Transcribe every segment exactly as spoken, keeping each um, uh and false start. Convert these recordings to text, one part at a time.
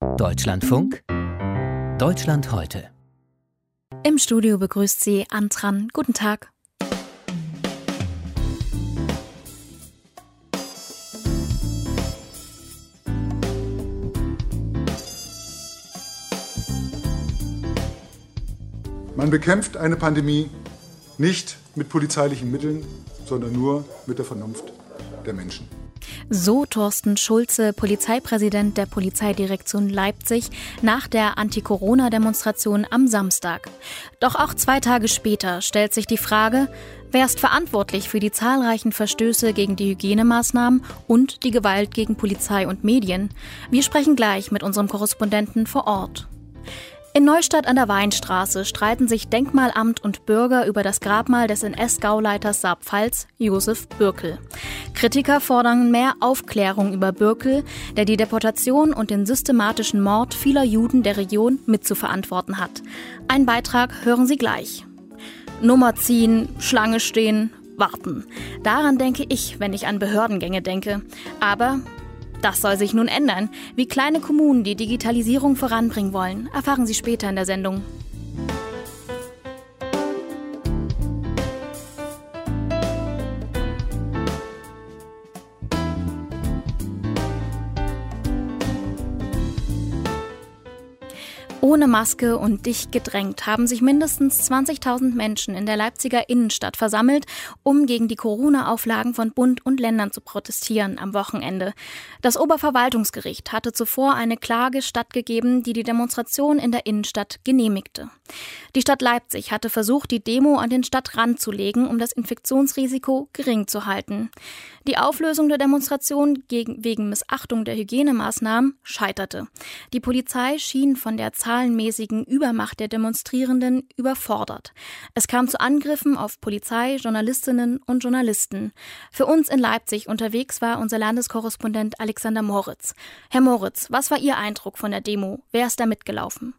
Deutschlandfunk, Deutschland heute. Im Studio begrüßt sie Antran. Guten Tag. Man bekämpft eine Pandemie nicht mit polizeilichen Mitteln, sondern nur mit der Vernunft der Menschen. So Thorsten Schulze, Polizeipräsident der Polizeidirektion Leipzig, nach der Anti-Corona-Demonstration am Samstag. Doch auch zwei Tage später stellt sich die Frage, wer ist verantwortlich für die zahlreichen Verstöße gegen die Hygienemaßnahmen und die Gewalt gegen Polizei und Medien? Wir sprechen gleich mit unserem Korrespondenten vor Ort. In Neustadt an der Weinstraße streiten sich Denkmalamt und Bürger über das Grabmal des N S-Gauleiters Saar-Pfalz, Josef Bürkel. Kritiker fordern mehr Aufklärung über Bürkel, der die Deportation und den systematischen Mord vieler Juden der Region mitzuverantworten hat. Ein Beitrag hören Sie gleich. Nummer ziehen, Schlange stehen, warten. Daran denke ich, wenn ich an Behördengänge denke. Aber das soll sich nun ändern. Wie kleine Kommunen die Digitalisierung voranbringen wollen, erfahren Sie später in der Sendung. Ohne Maske und dicht gedrängt haben sich mindestens zwanzigtausend Menschen in der Leipziger Innenstadt versammelt, um gegen die Corona-Auflagen von Bund und Ländern zu protestieren am Wochenende. Das Oberverwaltungsgericht hatte zuvor eine Klage stattgegeben, die die Demonstration in der Innenstadt genehmigte. Die Stadt Leipzig hatte versucht, die Demo an den Stadtrand zu legen, um das Infektionsrisiko gering zu halten. Die Auflösung der Demonstration gegen, wegen Missachtung der Hygienemaßnahmen scheiterte. Die Polizei schien von der zahlenmäßigen Übermacht der Demonstrierenden überfordert. Es kam zu Angriffen auf Polizei, Journalistinnen und Journalisten. Für uns in Leipzig unterwegs war unser Landeskorrespondent Alexander Moritz. Herr Moritz, was war Ihr Eindruck von der Demo? Wer ist da mitgelaufen?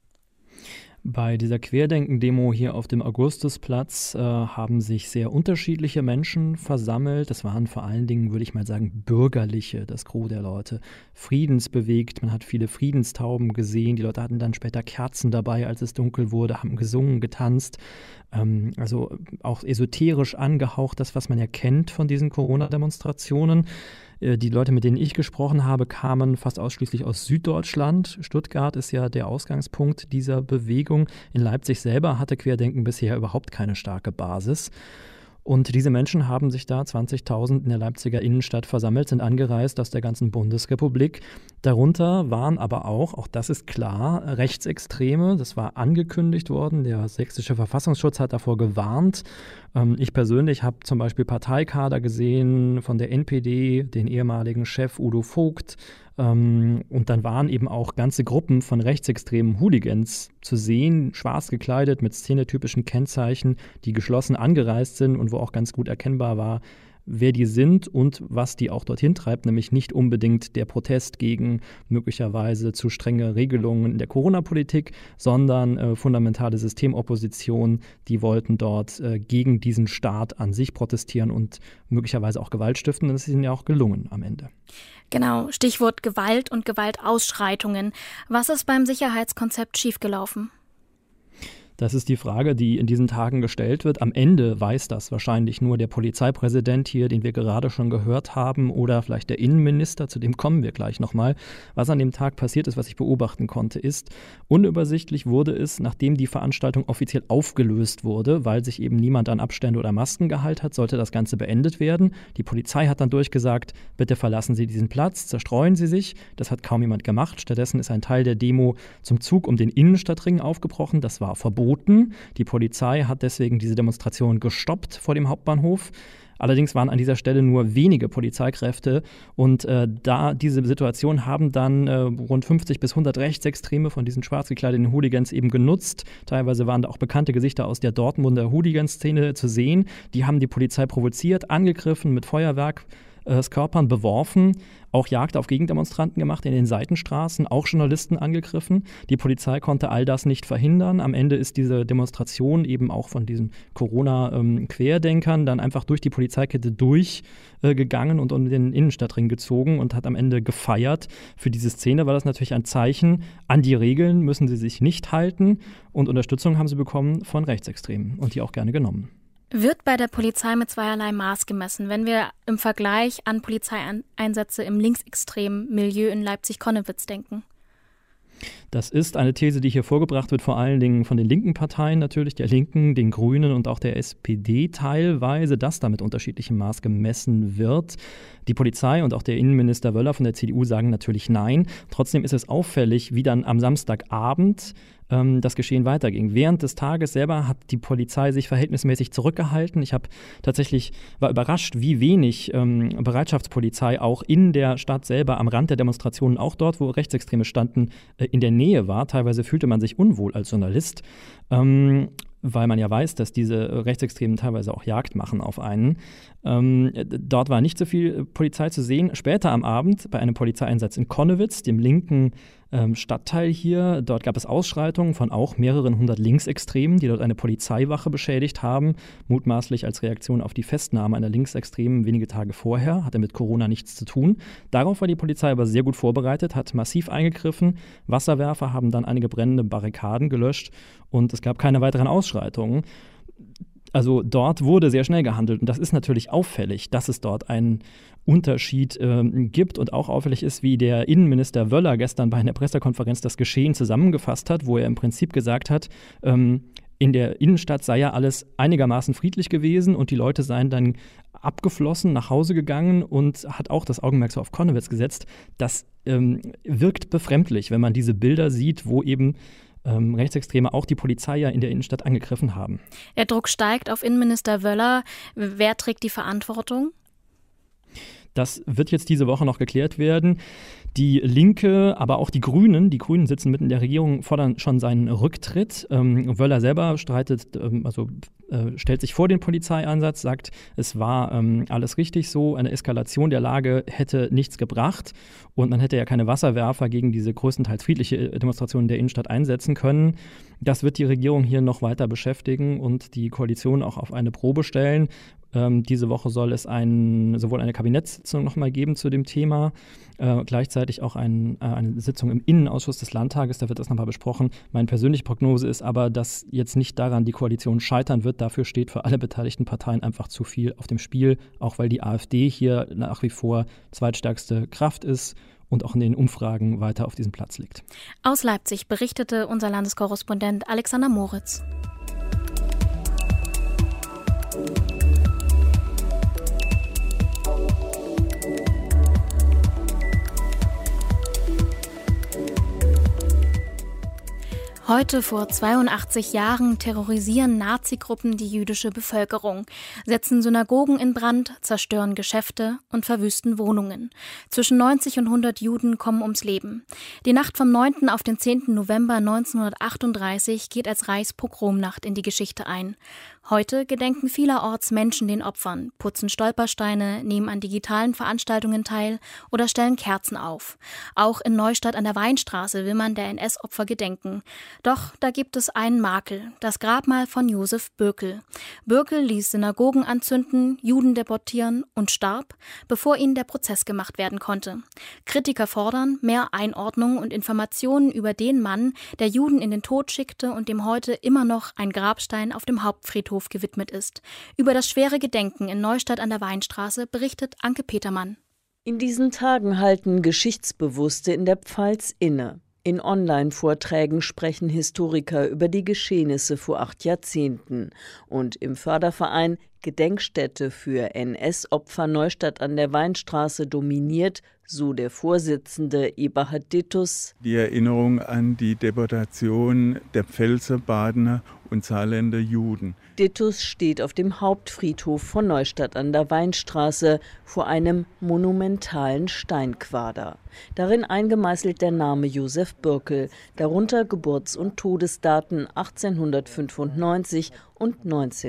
Bei dieser Querdenken-Demo hier auf dem Augustusplatz äh, haben sich sehr unterschiedliche Menschen versammelt. Das waren vor allen Dingen, würde ich mal sagen, bürgerliche, das Gros der Leute. Friedensbewegt, man hat viele Friedenstauben gesehen. Die Leute hatten dann später Kerzen dabei, als es dunkel wurde, haben gesungen, getanzt. Ähm, also auch esoterisch angehaucht, das, was man ja kennt von diesen Corona-Demonstrationen. Die Leute, mit denen ich gesprochen habe, kamen fast ausschließlich aus Süddeutschland. Stuttgart ist ja der Ausgangspunkt dieser Bewegung. In Leipzig selber hatte Querdenken bisher überhaupt keine starke Basis. Und diese Menschen haben sich da, zwanzigtausend in der Leipziger Innenstadt versammelt, sind angereist aus der ganzen Bundesrepublik. Darunter waren aber auch, auch das ist klar, Rechtsextreme. Das war angekündigt worden. Der sächsische Verfassungsschutz hat davor gewarnt. Ähm, ich persönlich habe zum Beispiel Parteikader gesehen von der N P D, den ehemaligen Chef Udo Vogt. Ähm, und dann waren eben auch ganze Gruppen von rechtsextremen Hooligans zu sehen, schwarz gekleidet mit szenetypischen Kennzeichen, die geschlossen angereist sind und wo auch ganz gut erkennbar war, wer die sind und was die auch dorthin treibt, nämlich nicht unbedingt der Protest gegen möglicherweise zu strenge Regelungen in der Corona-Politik, sondern äh, fundamentale Systemopposition. Die wollten dort äh, gegen diesen Staat an sich protestieren und möglicherweise auch Gewalt stiften. Das ist ihnen ja auch gelungen am Ende. Genau, Stichwort Gewalt und Gewaltausschreitungen. Was ist beim Sicherheitskonzept schiefgelaufen? Das ist die Frage, die in diesen Tagen gestellt wird. Am Ende weiß das wahrscheinlich nur der Polizeipräsident hier, den wir gerade schon gehört haben, oder vielleicht der Innenminister, zu dem kommen wir gleich nochmal. Was an dem Tag passiert ist, was ich beobachten konnte, ist, unübersichtlich wurde es, nachdem die Veranstaltung offiziell aufgelöst wurde, weil sich eben niemand an Abstände oder Masken gehalten hat, sollte das Ganze beendet werden. Die Polizei hat dann durchgesagt, bitte verlassen Sie diesen Platz, zerstreuen Sie sich. Das hat kaum jemand gemacht. Stattdessen ist ein Teil der Demo zum Zug um den Innenstadtring aufgebrochen. Das war verboten. Die Polizei hat deswegen diese Demonstration gestoppt vor dem Hauptbahnhof. Allerdings waren an dieser Stelle nur wenige Polizeikräfte und äh, da diese Situation haben dann äh, rund fünfzig bis hundert Rechtsextreme von diesen schwarz gekleideten Hooligans eben genutzt. Teilweise waren da auch bekannte Gesichter aus der Dortmunder Hooligan-Szene zu sehen. Die haben die Polizei provoziert, angegriffen mit Feuerwerk. äh, Körpern beworfen, auch Jagd auf Gegendemonstranten gemacht in den Seitenstraßen, auch Journalisten angegriffen. Die Polizei konnte all das nicht verhindern. Am Ende ist diese Demonstration eben auch von diesen Corona-Querdenkern dann einfach durch die Polizeikette durchgegangen äh, und um den Innenstadtring gezogen und hat am Ende gefeiert. Für diese Szene war das natürlich ein Zeichen, an die Regeln müssen sie sich nicht halten und Unterstützung haben sie bekommen von Rechtsextremen und die auch gerne genommen. Wird bei der Polizei mit zweierlei Maß gemessen, wenn wir im Vergleich an Polizeieinsätze im linksextremen Milieu in Leipzig-Konnewitz denken? Das ist eine These, die hier vorgebracht wird, vor allen Dingen von den linken Parteien natürlich, der Linken, den Grünen und auch der S P D teilweise, dass da mit unterschiedlichem Maß gemessen wird. Die Polizei und auch der Innenminister Wöller von der C D U sagen natürlich nein. Trotzdem ist es auffällig, wie dann am Samstagabend ähm, das Geschehen weiterging. Während des Tages selber hat die Polizei sich verhältnismäßig zurückgehalten. Ich habe tatsächlich, war überrascht, wie wenig ähm, Bereitschaftspolizei auch in der Stadt selber am Rand der Demonstrationen, auch dort, wo Rechtsextreme standen, äh, in der Nähe war. Teilweise fühlte man sich unwohl als Journalist, ähm, weil man ja weiß, dass diese Rechtsextremen teilweise auch Jagd machen auf einen. Ähm, dort war nicht so viel Polizei zu sehen. Später am Abend bei einem Polizeieinsatz in Konnewitz, dem linken ähm, Stadtteil hier, dort gab es Ausschreitungen von auch mehreren hundert Linksextremen, die dort eine Polizeiwache beschädigt haben, mutmaßlich als Reaktion auf die Festnahme einer Linksextremen wenige Tage vorher, hatte mit Corona nichts zu tun. Darauf war die Polizei aber sehr gut vorbereitet, hat massiv eingegriffen. Wasserwerfer haben dann einige brennende Barrikaden gelöscht und es gab keine weiteren Ausschreitungen. Also dort wurde sehr schnell gehandelt und das ist natürlich auffällig, dass es dort einen Unterschied äh, gibt und auch auffällig ist, wie der Innenminister Wöller gestern bei einer Pressekonferenz das Geschehen zusammengefasst hat, wo er im Prinzip gesagt hat, ähm, in der Innenstadt sei ja alles einigermaßen friedlich gewesen und die Leute seien dann abgeflossen, nach Hause gegangen und hat auch das Augenmerk so auf Konnewitz gesetzt. Das ähm, wirkt befremdlich, wenn man diese Bilder sieht, wo eben Ähm, Rechtsextreme auch die Polizei ja in der Innenstadt angegriffen haben. Der Druck steigt auf Innenminister Wöller. Wer trägt die Verantwortung? Das wird jetzt diese Woche noch geklärt werden. Die Linke, aber auch die Grünen, die Grünen sitzen mitten in der Regierung, fordern schon seinen Rücktritt. Ähm, Wöller selber streitet, ähm, also äh, stellt sich vor den Polizeieinsatz, sagt, es war ähm, alles richtig so, eine Eskalation der Lage hätte nichts gebracht und man hätte ja keine Wasserwerfer gegen diese größtenteils friedliche Demonstration der Innenstadt einsetzen können. Das wird die Regierung hier noch weiter beschäftigen und die Koalition auch auf eine Probe stellen. Ähm, diese Woche soll es ein, sowohl eine Kabinettssitzung noch mal geben zu dem Thema, äh, gleichzeitig auch ein, äh, eine Sitzung im Innenausschuss des Landtages, da wird das nochmal besprochen. Meine persönliche Prognose ist aber, dass jetzt nicht daran die Koalition scheitern wird. Dafür steht für alle beteiligten Parteien einfach zu viel auf dem Spiel, auch weil die AfD hier nach wie vor zweitstärkste Kraft ist und auch in den Umfragen weiter auf diesem Platz liegt. Aus Leipzig berichtete unser Landeskorrespondent Alexander Moritz. Heute vor zweiundachtzig Jahren terrorisieren Nazi-Gruppen die jüdische Bevölkerung, setzen Synagogen in Brand, zerstören Geschäfte und verwüsten Wohnungen. Zwischen neunzig und hundert Juden kommen ums Leben. Die Nacht vom neunten auf den zehnten November neunzehnhundertachtunddreißig geht als Reichspogromnacht in die Geschichte ein. Heute gedenken vielerorts Menschen den Opfern, putzen Stolpersteine, nehmen an digitalen Veranstaltungen teil oder stellen Kerzen auf. Auch in Neustadt an der Weinstraße will man der N S-Opfer gedenken. Doch da gibt es einen Makel, das Grabmal von Josef Bürkel. Bürkel ließ Synagogen anzünden, Juden deportieren und starb, bevor ihnen der Prozess gemacht werden konnte. Kritiker fordern mehr Einordnung und Informationen über den Mann, der Juden in den Tod schickte und dem heute immer noch ein Grabstein auf dem Hauptfriedhof gewidmet ist. Über das schwere Gedenken in Neustadt an der Weinstraße berichtet Anke Petermann. In diesen Tagen halten Geschichtsbewusste in der Pfalz inne. In Online-Vorträgen sprechen Historiker über die Geschehnisse vor acht Jahrzehnten. Und im Förderverein Gedenkstätte für N S-Opfer Neustadt an der Weinstraße dominiert, so der Vorsitzende Eberhard Dittus, die Erinnerung an die Deportation der Pfälzer, Badener und Saarländer Juden. Dittus steht auf dem Hauptfriedhof von Neustadt an der Weinstraße vor einem monumentalen Steinquader. Darin eingemeißelt der Name Josef Bürkel, darunter Geburts- und Todesdaten achtzehnhundertfünfundneunzig und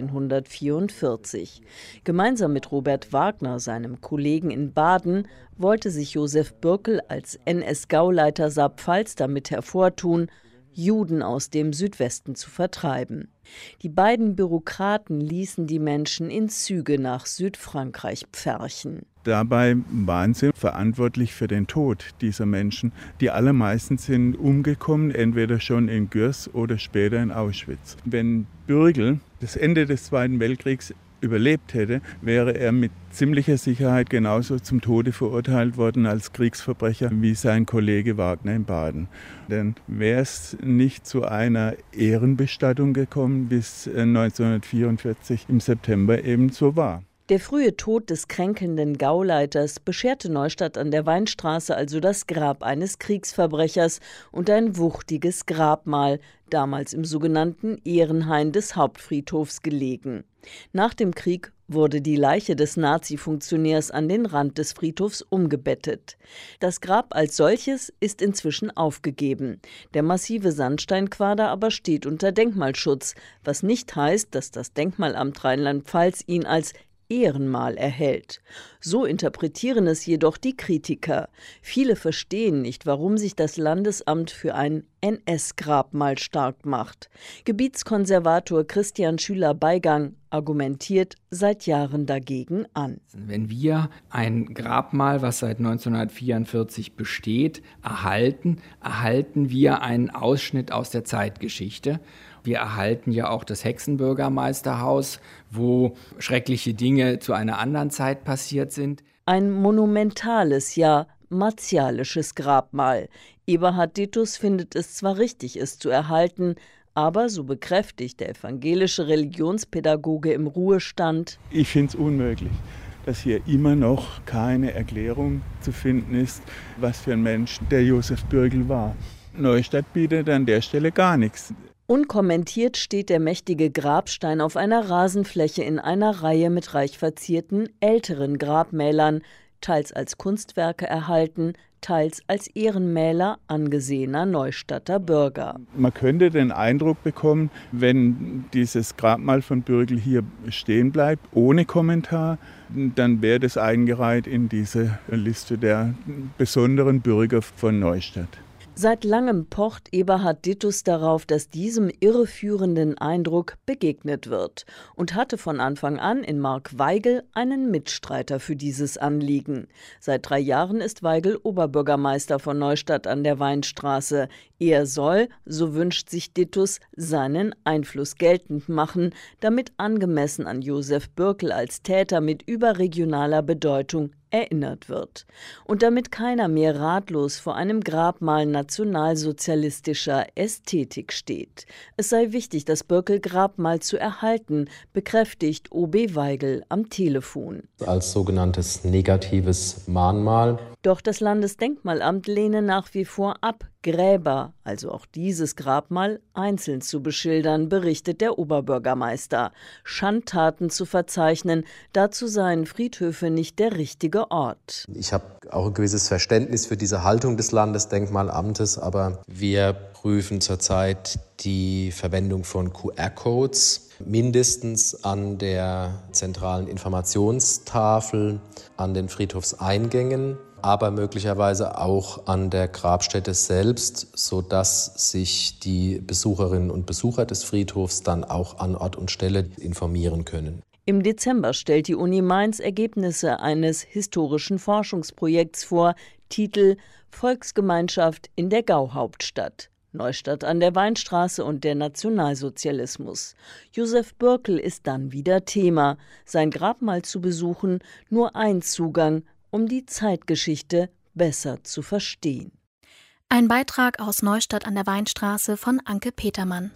neunzehnhundertvierundvierzig. Gemeinsam mit Robert Wagner, seinem Kollegen in Baden, wollte sich Josef Bürkel als N S-Gauleiter Saarpfalz damit hervortun, Juden aus dem Südwesten zu vertreiben. Die beiden Bürokraten ließen die Menschen in Züge nach Südfrankreich pferchen. Dabei waren sie verantwortlich für den Tod dieser Menschen. Die allermeisten sind umgekommen, entweder schon in Gürs oder später in Auschwitz. Wenn Bürgel das Ende des Zweiten Weltkriegs überlebt hätte, wäre er mit ziemlicher Sicherheit genauso zum Tode verurteilt worden als Kriegsverbrecher wie sein Kollege Wagner in Baden. Denn wäre es nicht zu einer Ehrenbestattung gekommen, bis neunzehnhundertvierundvierzig im September eben so war. Der frühe Tod des kränkelnden Gauleiters bescherte Neustadt an der Weinstraße also das Grab eines Kriegsverbrechers und ein wuchtiges Grabmal, damals im sogenannten Ehrenhain des Hauptfriedhofs gelegen. Nach dem Krieg wurde die Leiche des Nazi-Funktionärs an den Rand des Friedhofs umgebettet. Das Grab als solches ist inzwischen aufgegeben. Der massive Sandsteinquader aber steht unter Denkmalschutz, was nicht heißt, dass das Denkmalamt Rheinland-Pfalz ihn als Ehrenmal erhält. So interpretieren es jedoch die Kritiker. Viele verstehen nicht, warum sich das Landesamt für ein N S-Grabmal stark macht. Gebietskonservator Christian Schüler-Beigang argumentiert seit Jahren dagegen an. Wenn wir ein Grabmal, was seit neunzehnhundertvierundvierzig besteht, erhalten, erhalten wir einen Ausschnitt aus der Zeitgeschichte. Wir erhalten ja auch das Hexenbürgermeisterhaus, wo schreckliche Dinge zu einer anderen Zeit passiert sind. Ein monumentales, ja martialisches Grabmal. Eberhard Dittus findet es zwar richtig, es zu erhalten, aber, so bekräftigt der evangelische Religionspädagoge im Ruhestand, ich finde es unmöglich, dass hier immer noch keine Erklärung zu finden ist, was für ein Mensch der Josef Bürkel war. Neustadt bietet an der Stelle gar nichts. Unkommentiert steht der mächtige Grabstein auf einer Rasenfläche in einer Reihe mit reich verzierten älteren Grabmälern, teils als Kunstwerke erhalten, teils als Ehrenmäler angesehener Neustadter Bürger. Man könnte den Eindruck bekommen, wenn dieses Grabmal von Bürkel hier stehen bleibt, ohne Kommentar, dann wäre das eingereiht in diese Liste der besonderen Bürger von Neustadt. Seit langem pocht Eberhard Dittus darauf, dass diesem irreführenden Eindruck begegnet wird und hatte von Anfang an in Mark Weigel einen Mitstreiter für dieses Anliegen. Seit drei Jahren ist Weigel Oberbürgermeister von Neustadt an der Weinstraße. Er soll, so wünscht sich Dittus, seinen Einfluss geltend machen, damit angemessen an Josef Bürkel als Täter mit überregionaler Bedeutung erinnert wird. Und damit keiner mehr ratlos vor einem Grabmal nationalsozialistischer Ästhetik steht. Es sei wichtig, das Bürkel-Grabmal zu erhalten, bekräftigt O B Weigel am Telefon. Als sogenanntes negatives Mahnmal. Doch das Landesdenkmalamt lehne nach wie vor ab, Gräber, also auch dieses Grabmal, einzeln zu beschildern, berichtet der Oberbürgermeister. Schandtaten zu verzeichnen, dazu seien Friedhöfe nicht der richtige Ort. Ich habe auch ein gewisses Verständnis für diese Haltung des Landesdenkmalamtes, aber wir prüfen zurzeit die Verwendung von Q R-Codes, mindestens an der zentralen Informationstafel, an den Friedhofseingängen, aber möglicherweise auch an der Grabstätte selbst, sodass sich die Besucherinnen und Besucher des Friedhofs dann auch an Ort und Stelle informieren können. Im Dezember stellt die Uni Mainz Ergebnisse eines historischen Forschungsprojekts vor, Titel Volksgemeinschaft in der Gauhauptstadt. Neustadt an der Weinstraße und der Nationalsozialismus. Josef Bürkel ist dann wieder Thema. Sein Grabmal zu besuchen, nur ein Zugang, um die Zeitgeschichte besser zu verstehen. Ein Beitrag aus Neustadt an der Weinstraße von Anke Petermann.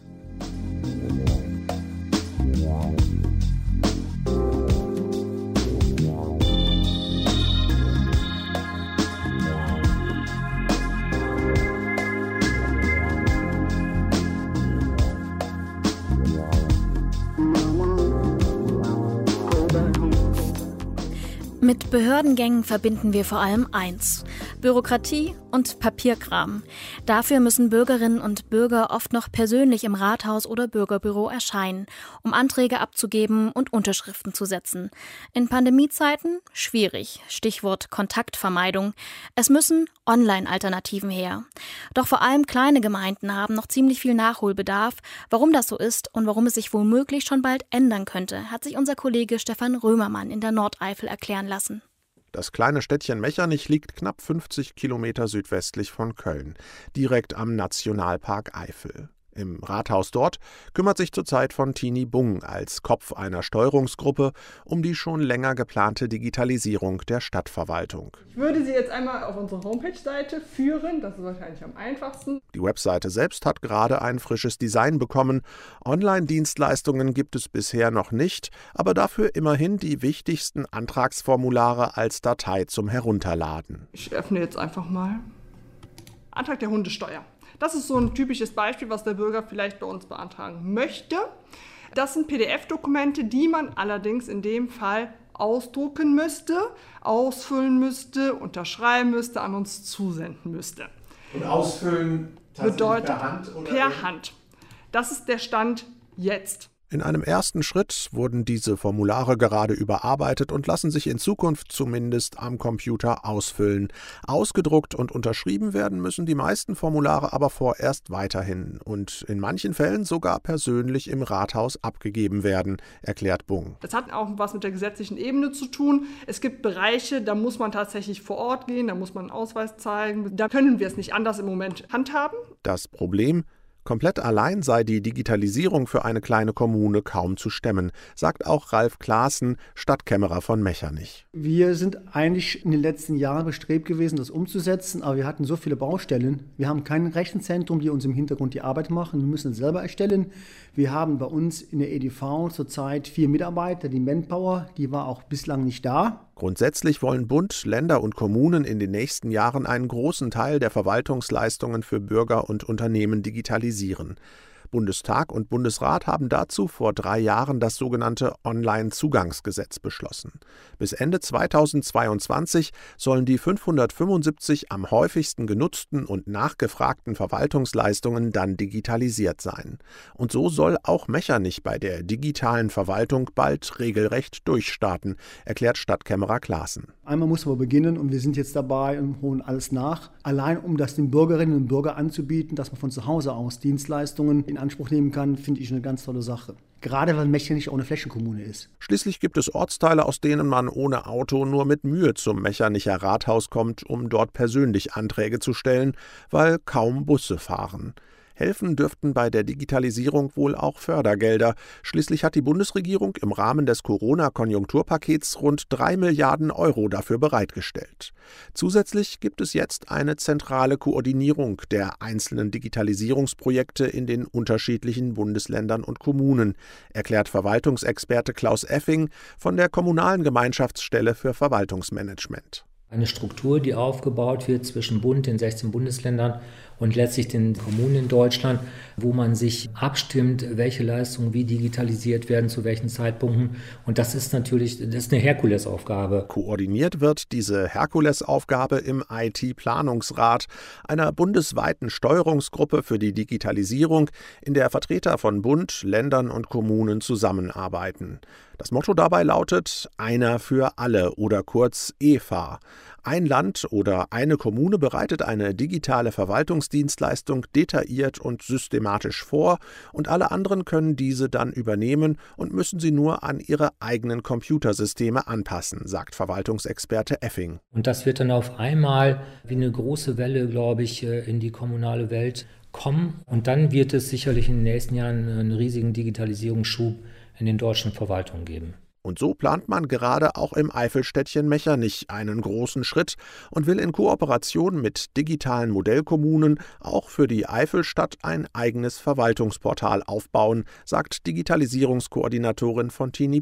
Mama. Mit Behördengängen verbinden wir vor allem eins: Bürokratie und Papierkram. Dafür müssen Bürgerinnen und Bürger oft noch persönlich im Rathaus oder Bürgerbüro erscheinen, um Anträge abzugeben und Unterschriften zu setzen. In Pandemiezeiten schwierig. Stichwort Kontaktvermeidung. Es müssen Online-Alternativen her. Doch vor allem kleine Gemeinden haben noch ziemlich viel Nachholbedarf. Warum das so ist und warum es sich womöglich schon bald ändern könnte, hat sich unser Kollege Stefan Römermann in der Nordeifel erklären lassen. Das kleine Städtchen Mechernich liegt knapp fünfzig Kilometer südwestlich von Köln, direkt am Nationalpark Eifel. Im Rathaus dort kümmert sich zurzeit von Tini Bung als Kopf einer Steuerungsgruppe um die schon länger geplante Digitalisierung der Stadtverwaltung. Ich würde Sie jetzt einmal auf unsere Homepage-Seite führen, das ist wahrscheinlich am einfachsten. Die Webseite selbst hat gerade ein frisches Design bekommen. Online-Dienstleistungen gibt es bisher noch nicht, aber dafür immerhin die wichtigsten Antragsformulare als Datei zum Herunterladen. Ich öffne jetzt einfach mal Antrag der Hundesteuer. Das ist so ein typisches Beispiel, was der Bürger vielleicht bei uns beantragen möchte. Das sind P D F-Dokumente, die man allerdings in dem Fall ausdrucken müsste, ausfüllen müsste, unterschreiben müsste, an uns zusenden müsste. Und ausfüllen bedeutet per Hand? Oder per Hand. Das ist der Stand jetzt. In einem ersten Schritt wurden diese Formulare gerade überarbeitet und lassen sich in Zukunft zumindest am Computer ausfüllen. Ausgedruckt und unterschrieben werden müssen die meisten Formulare aber vorerst weiterhin und in manchen Fällen sogar persönlich im Rathaus abgegeben werden, erklärt Bung. Das hat auch was mit der gesetzlichen Ebene zu tun. Es gibt Bereiche, da muss man tatsächlich vor Ort gehen, da muss man einen Ausweis zeigen. Da können wir es nicht anders im Moment handhaben. Das Problem: komplett allein sei die Digitalisierung für eine kleine Kommune kaum zu stemmen, sagt auch Ralf Klaassen, Stadtkämmerer von Mechernich. Wir sind eigentlich in den letzten Jahren bestrebt gewesen, das umzusetzen, aber wir hatten so viele Baustellen. Wir haben kein Rechenzentrum, die uns im Hintergrund die Arbeit machen. Wir müssen es selber erstellen. Wir haben bei uns in der E D V zurzeit vier Mitarbeiter, die Manpower, die war auch bislang nicht da. Grundsätzlich wollen Bund, Länder und Kommunen in den nächsten Jahren einen großen Teil der Verwaltungsleistungen für Bürger und Unternehmen digitalisieren. Bundestag und Bundesrat haben dazu vor drei Jahren das sogenannte Online-Zugangsgesetz beschlossen. Bis Ende zweitausendzweiundzwanzig sollen die fünfhundertfünfundsiebzig am häufigsten genutzten und nachgefragten Verwaltungsleistungen dann digitalisiert sein. Und so soll auch Mechernich bei der digitalen Verwaltung bald regelrecht durchstarten, erklärt Stadtkämmerer Klaassen. Einmal muss man beginnen und wir sind jetzt dabei und holen alles nach. Allein um das den Bürgerinnen und Bürgern anzubieten, dass man von zu Hause aus Dienstleistungen in Anspruch nehmen kann, finde ich eine ganz tolle Sache. Gerade weil Mechernich auch eine Flächenkommune ist. Schließlich gibt es Ortsteile, aus denen man ohne Auto nur mit Mühe zum Mechernich Rathaus kommt, um dort persönlich Anträge zu stellen, weil kaum Busse fahren. Helfen dürften bei der Digitalisierung wohl auch Fördergelder. Schließlich hat die Bundesregierung im Rahmen des Corona-Konjunkturpakets rund drei Milliarden Euro dafür bereitgestellt. Zusätzlich gibt es jetzt eine zentrale Koordinierung der einzelnen Digitalisierungsprojekte in den unterschiedlichen Bundesländern und Kommunen, erklärt Verwaltungsexperte Klaus Effing von der Kommunalen Gemeinschaftsstelle für Verwaltungsmanagement. Eine Struktur, die aufgebaut wird zwischen Bund, den sechzehn Bundesländern und letztlich den Kommunen in Deutschland, wo man sich abstimmt, welche Leistungen wie digitalisiert werden, zu welchen Zeitpunkten. Und das ist natürlich das ist eine Herkulesaufgabe. Koordiniert wird diese Herkulesaufgabe im I T-Planungsrat, einer bundesweiten Steuerungsgruppe für die Digitalisierung, in der Vertreter von Bund, Ländern und Kommunen zusammenarbeiten. Das Motto dabei lautet: Einer für alle oder kurz E F A. Ein Land oder eine Kommune bereitet eine digitale Verwaltungsdienstleistung detailliert und systematisch vor und alle anderen können diese dann übernehmen und müssen sie nur an ihre eigenen Computersysteme anpassen, sagt Verwaltungsexperte Effing. Und das wird dann auf einmal wie eine große Welle, glaube ich, in die kommunale Welt kommen. Und dann wird es sicherlich in den nächsten Jahren einen riesigen Digitalisierungsschub in den deutschen Verwaltungen geben. Und so plant man gerade auch im Eifelstädtchen Mechernich einen großen Schritt und will in Kooperation mit digitalen Modellkommunen auch für die Eifelstadt ein eigenes Verwaltungsportal aufbauen, sagt Digitalisierungskoordinatorin von Tini Bung.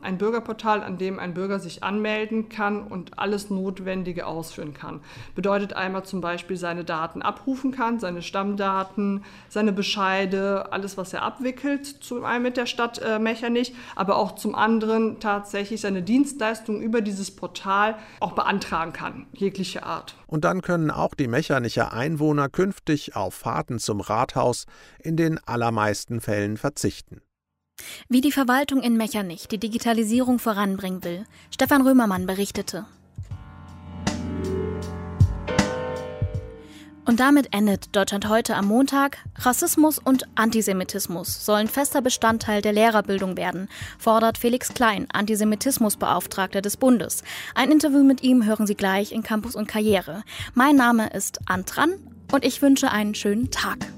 Ein Bürgerportal, an dem ein Bürger sich anmelden kann und alles Notwendige ausführen kann. Bedeutet einmal zum Beispiel seine Daten abrufen kann, seine Stammdaten, seine Bescheide, alles, was er abwickelt, zum einen mit der Stadt äh, Mechernich, aber auch zum anderen tatsächlich seine Dienstleistungen über dieses Portal auch beantragen kann, jegliche Art. Und dann können auch die Mechernicher Einwohner künftig auf Fahrten zum Rathaus in den allermeisten Fällen verzichten. Wie die Verwaltung in Mechernich die Digitalisierung voranbringen will, Stefan Römermann berichtete. Und damit endet Deutschland heute am Montag. Rassismus und Antisemitismus sollen fester Bestandteil der Lehrerbildung werden, fordert Felix Klein, Antisemitismusbeauftragter des Bundes. Ein Interview mit ihm hören Sie gleich in Campus und Karriere. Mein Name ist Antran und ich wünsche einen schönen Tag.